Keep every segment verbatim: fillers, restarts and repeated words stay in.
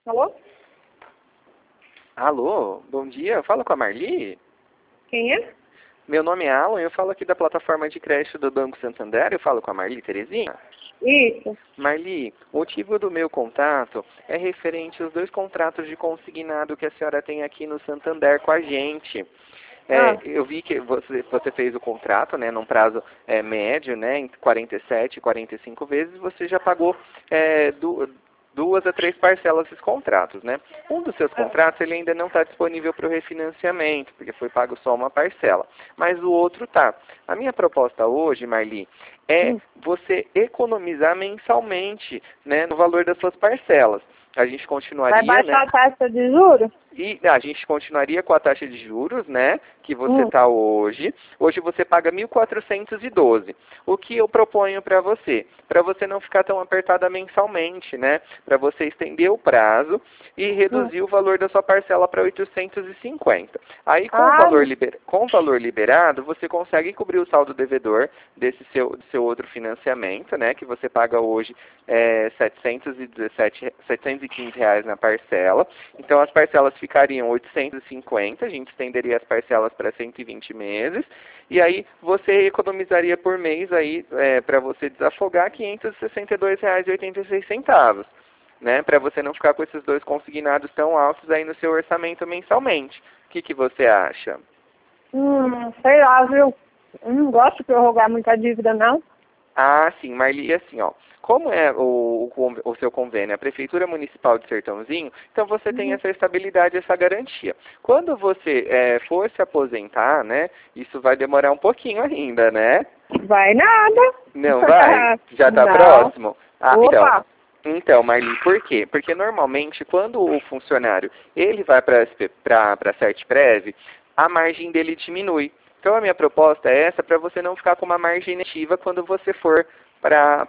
Alô? Alô, bom dia, eu falo com a Marli? Quem é? Meu nome é Alan, eu falo aqui da plataforma de crédito do Banco Santander, eu falo com a Marli Terezinha. Isso. Marli, o motivo do meu contato é referente aos dois contratos de consignado que a senhora tem aqui no Santander com a gente. É, Ah. eu vi que você, você fez o contrato, né, num prazo é, médio, né, em quarenta e sete e quarenta e cinco vezes, você já pagou é, du duas a três parcelas desses contratos, né? Um dos seus Ah. contratos ele ainda não está disponível para o refinanciamento, porque foi pago só uma parcela, mas o outro tá. A minha proposta hoje, Marli, é Hum. você economizar mensalmente, né, no valor das suas parcelas. A gente Vai continuaria, baixar né? a taxa de juros? E a gente continuaria com a taxa de juros, né, que você Hum. está hoje. Hoje você paga mil quatrocentos e doze. O que eu proponho para você? Para você não ficar tão apertada mensalmente, né, para você estender o prazo e Hum. reduzir o valor da sua parcela para oitocentos e cinquenta. Aí com, Ah, o valor liber... com o valor liberado, você consegue cobrir o saldo devedor desse seu, do seu outro financiamento, né, que você paga hoje é, setecentos e dezessete, setecentos e quinze reais na parcela. Então as parcelas ficariam oitocentos e cinquenta, a gente estenderia as parcelas para cento e vinte meses, e aí você economizaria por mês aí, é, para você desafogar, quinhentos e sessenta e dois reais e oitenta e seis centavos, né, para você não ficar com esses dois consignados tão altos aí no seu orçamento mensalmente. O que, que você acha? hum, sei lá, viu? Eu não gosto de prorrogar muita dívida, não. Ah, sim, Marli, assim, ó, como é o, o, o seu convênio, a Prefeitura Municipal de Sertãozinho, então você tem Uhum. essa estabilidade, essa garantia. Quando você é, for se aposentar, né, isso vai demorar um pouquinho ainda, né? Vai nada. Não vai? Já está Não. próximo? Ah, então, Opa. então, Marli, por quê? Porque normalmente quando o funcionário ele vai para a CertPrev, a margem dele diminui. Então a minha proposta é essa para você não ficar com uma margem negativa quando você for para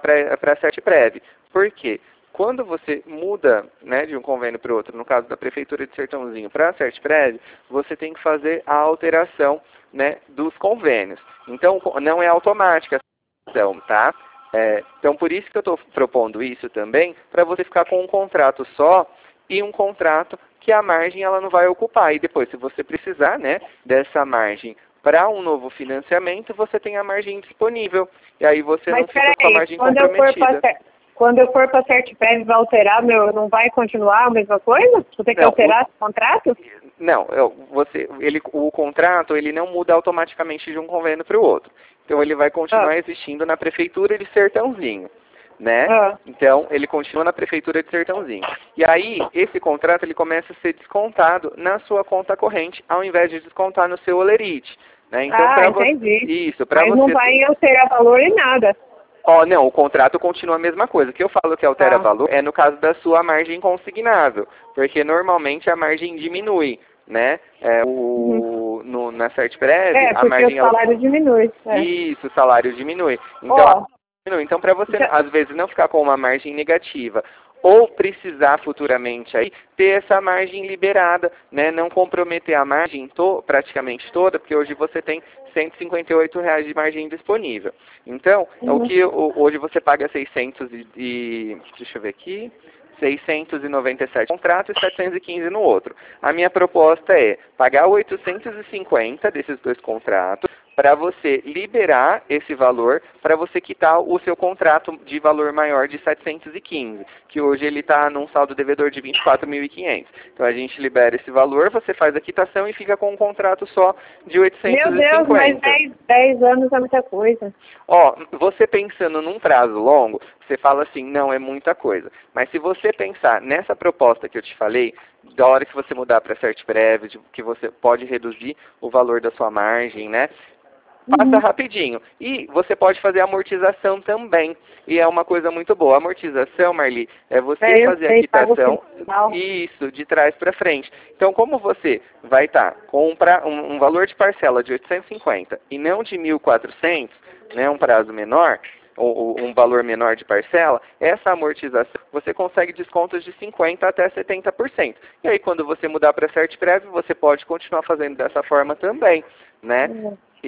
a CertPrev. Por quê? Quando você muda, né, de um convênio para o outro, no caso da Prefeitura de Sertãozinho para a CertPrev, você tem que fazer a alteração, né, dos convênios. Então não é automática a alteração, tá? É, então, por isso que eu estou propondo isso também, para você ficar com um contrato só e um contrato que a margem ela não vai ocupar. E depois, se você precisar, né, dessa margem para um novo financiamento, você tem a margem disponível. E aí você Mas não fica com a peraí, margem quando eu for comprometida. para quando eu for para CertPrev vai alterar, meu, não vai continuar a mesma coisa? Vou ter que Não, o, alterar esse contrato? não eu- você, ele, o contrato ele não muda automaticamente de um convênio para o outro. Então ele vai continuar Ah. existindo na Prefeitura de Sertãozinho, né? Ah. Então ele continua na Prefeitura de Sertãozinho. E aí esse contrato ele começa a ser descontado na sua conta corrente, ao invés de descontar no seu Olerite, né? Então Ah, para você entendi. isso, para Mas não você vai alterar valor em nada. Ó, não, o contrato continua a mesma coisa. O que eu falo que altera Ah. valor é no caso da sua margem consignável, porque normalmente a margem diminui, né? É, Uhum. o, no, na CertPrev, É, a porque o margem, ela, salário diminui. É. isso, o salário diminui. Então, Ó, a- diminui. Então para você, já- às vezes, não ficar com uma margem negativa, ou precisar futuramente aí ter essa margem liberada, né? Não comprometer a margem to, praticamente toda, porque hoje você tem cento e cinquenta e oito reais de margem disponível. Então, o Uhum. que o- hoje você paga seiscentos e, e deixa eu ver aqui, seiscentos e noventa e sete no contrato e setecentos e quinze no outro. A minha proposta é pagar oitocentos e cinquenta desses dois contratos para você liberar esse valor, para você quitar o seu contrato de valor maior de setecentos e quinze, que hoje ele está num saldo devedor de vinte e quatro mil e quinhentos. Então a gente libera esse valor, você faz a quitação e fica com um contrato só de oitocentos Meu e Deus, mas cinquenta. dez, dez anos é muita coisa. Ó, você pensando num prazo longo, você fala assim, não, é muita coisa. Mas se você pensar nessa proposta que eu te falei, da hora que você mudar para CertPrev, de- que você pode reduzir o valor da sua margem, né? Passa Uhum. rapidinho. E você pode fazer amortização também. E é uma coisa muito boa. A amortização, Marli, é você É, eu fazer a sei, pago quitação, final. isso, de trás para frente. Então, como você vai estar com um, pra, um, um valor de parcela de oitocentos e cinquenta e não de mil e quatrocentos, né, um prazo menor, ou, ou um valor menor de parcela, essa amortização, você consegue descontos de cinquenta por cento até setenta por cento. E aí, quando você mudar para CertPrev, você pode continuar fazendo dessa forma também, né? Uhum. E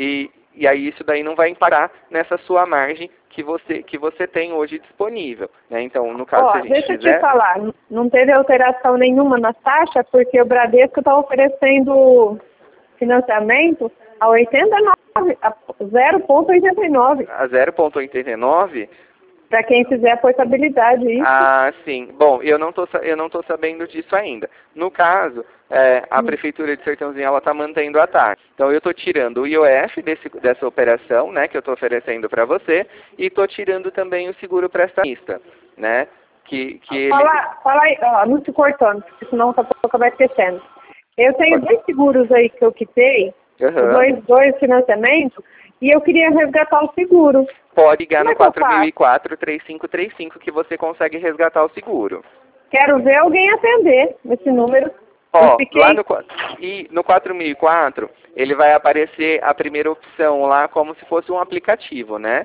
e aí isso daí não vai impactar nessa sua margem que você, que você tem hoje disponível, né? Então, no caso, Ó, se a gente deixa fizer... eu te falar, não teve alteração nenhuma na taxa, porque o Bradesco está oferecendo financiamento a oitenta e nove, a zero vírgula oitenta e nove. A zero vírgula oitenta e nove? Para quem fizer a portabilidade, isso. Ah, sim. Bom, eu não tô, eu não tô sabendo disso ainda. No caso, é, a Hum. Prefeitura de Sertãozinho, ela está mantendo a taxa. Então, eu estou tirando o I O F desse, dessa operação, né, que eu estou oferecendo para você, e estou tirando também o seguro prestamista, né, que, que ele... Fala, fala aí, ó, não se cortando, porque senão daqui a pouco vai esquecendo. Eu tenho Pode. dois seguros aí que eu quitei, Uhum. dois, dois financiamentos, e eu queria resgatar o seguro. Pode ligar Como no é que eu quatro mil e faço? quatro, três cinco três cinco que você consegue resgatar o seguro. Quero ver alguém atender esse número. Eu Ó, fiquei... lá no, qua- e no quatro mil e quatro, ele vai aparecer a primeira opção lá como se fosse um aplicativo, né?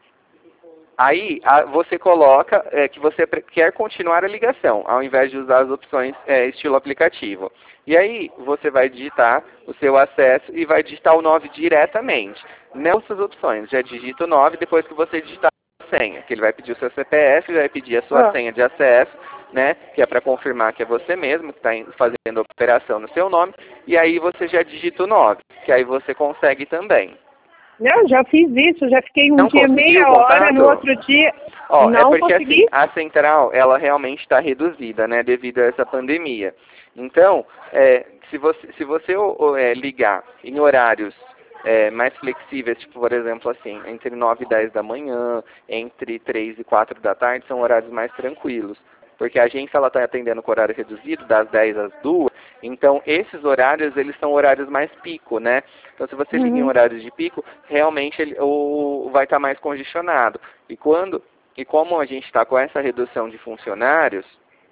Aí a- você coloca é, que você pre- quer continuar a ligação, ao invés de usar as opções é, estilo aplicativo. E aí você vai digitar o seu acesso e vai digitar o nove diretamente. Nessas opções, já digita o nove depois que você digitar a senha, que ele vai pedir o seu C P F, vai pedir a sua Ah. senha de acesso, né, que é para confirmar que é você mesmo que está fazendo a operação no seu nome, e aí você já digita o nove, que aí você consegue também. Eu já fiz isso, já fiquei um Não dia conseguiu meia o hora, contato? no outro dia Ó, é não porque consegui. assim, a central, ela realmente está reduzida, né, devido a essa pandemia. Então, é, se você, se você o- o, é, ligar em horários é, mais flexíveis, tipo, por exemplo, assim, entre nove e dez da manhã, entre três e quatro da tarde, são horários mais tranquilos. Porque a agência ela está atendendo com horário reduzido, das dez às duas, então esses horários, eles são horários mais pico, né? Então se você liga em Uhum. horários de pico, realmente ele, o, vai estar mais congestionado. E quando, e como a gente está com essa redução de funcionários,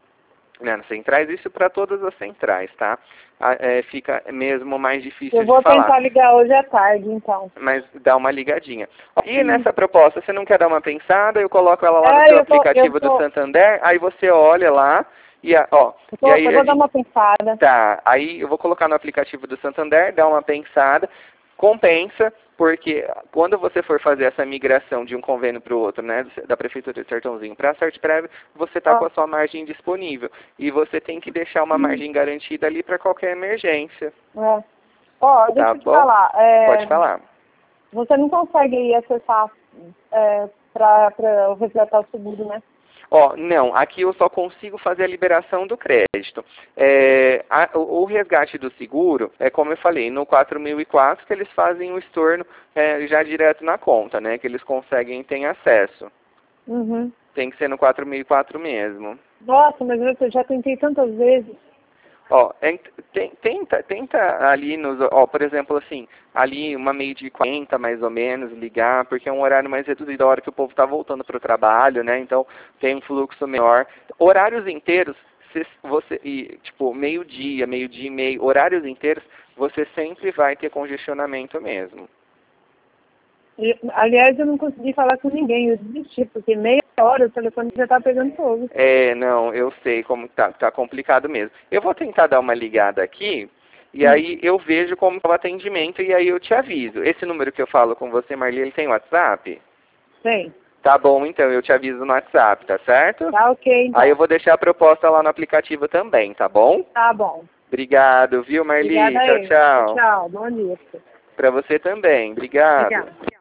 né, nas centrais, isso para todas as centrais, tá? Ah, é, fica mesmo mais difícil Eu vou de falar. tentar ligar hoje à tarde, então. Mas dá uma ligadinha. E nessa proposta, você não quer dar uma pensada? Eu coloco ela lá no É, seu eu tô, aplicativo eu do tô, Santander, aí você olha lá, e, a, ó, eu, tô, e aí eu a vou dar gente... uma pensada. Tá, aí eu vou colocar no aplicativo do Santander, dá uma pensada, compensa, porque quando você for fazer essa migração de um convênio para o outro, né, da Prefeitura de Sertãozinho para a Certprev, você está Ó. com a sua margem disponível. E você tem que deixar uma margem garantida ali para qualquer emergência. É. Ó, deixa Tá eu te bom? falar. É, Pode falar. Você não consegue aí acessar é, para eu resgatar o seguro, né? Ó, não, aqui eu só consigo fazer a liberação do crédito. É, a, o, o resgate do seguro, é como eu falei, no quatro mil e quatro que eles fazem o estorno é, já direto na conta, né? Que eles conseguem ter acesso. Uhum. Tem que ser no quatro mil e quatro mesmo. Nossa, mas eu já tentei tantas vezes. Ó, é, tem- tenta, tenta ali nos, ó, por exemplo, assim, ali uma meio de quarenta mais ou menos, ligar, porque é um horário mais reduzido, a hora que o povo está voltando para o trabalho, né? Então tem um fluxo menor. Horários inteiros, se você, e, tipo, meio-dia, meio-dia e meio, horários inteiros, você sempre vai ter congestionamento mesmo. E, aliás, eu não consegui falar com ninguém, eu desisti, porque meia hora o telefone já tá pegando fogo. É, não, eu sei como tá, tá complicado mesmo. Eu vou tentar dar uma ligada aqui, e Hum. aí eu vejo como é o atendimento, e aí eu te aviso. Esse número que eu falo com você, Marli, ele tem WhatsApp? Tem. Tá bom, então, eu te aviso no WhatsApp, tá certo? Tá ok, então. Aí eu vou deixar a proposta lá no aplicativo também, tá bom? Tá bom. Obrigado, viu, Marli? Obrigada Tchau, aí. tchau. Tchau, bom dia. Pra você também. Obrigado. Obrigada.